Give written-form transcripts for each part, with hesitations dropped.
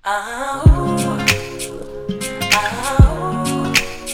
Oh, oh,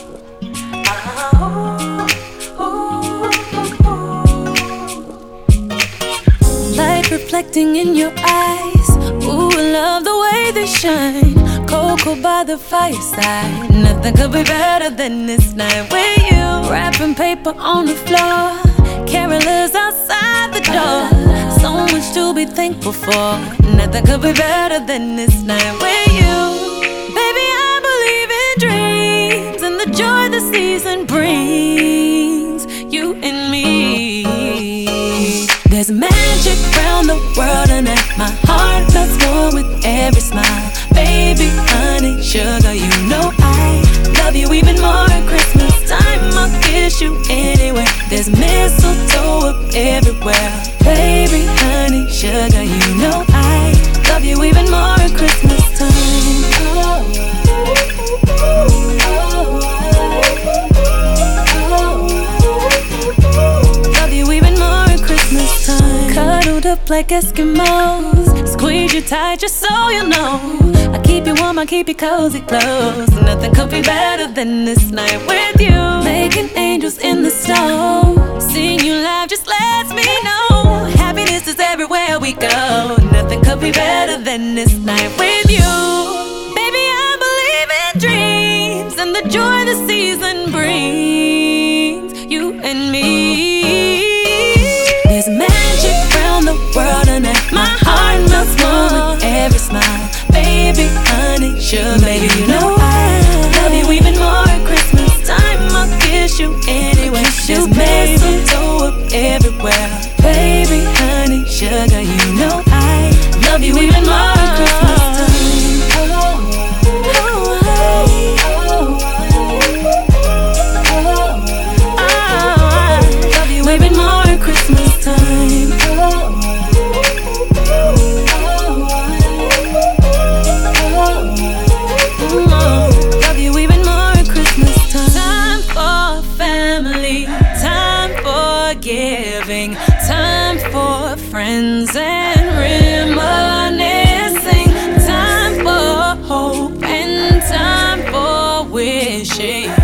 light reflecting in your eyes. Ooh, I love the way they shine. Cocoa by the fireside. Nothing could be better than this night with you. Wrapping paper on the floor. Carolers outside the door. So much to be thankful for. Nothing could be better than this night with you. Baby, I believe in dreams and the joy the season brings. You and me. There's magic around the world and my heart melts more with every smile. Baby, honey, sugar, you know I love you even more at Christmas time. I'll kiss you anywhere. There's mistletoe up everywhere. Baby, honey, sugar, you know I love you even more at Christmas time. Love you even more at Christmas time. Cuddled up like Eskimos, squeeze you tight just so you know. I keep you warm, I keep you cozy close. Nothing could be better than this night with you. Making angels in the snow, seeing you live just lets me know happiness is everywhere we go. Nothing could be better than this night with you. Baby, I believe in dreams and the joy the season brings. You and me. There's magic around the world and my heart melts more with every smile. Baby, honey, sugar, baby, you know I love you even more at Christmas time. I'll kiss you anywhere. There's mistletoe up everywhere. Baby, honey, sugar, you know I love you even more at Christmas time. Love you even more at Christmas time. Love you even more at Christmas time. Time for family, time for giving, time for friends and reminiscing, time for hope and time for wishing.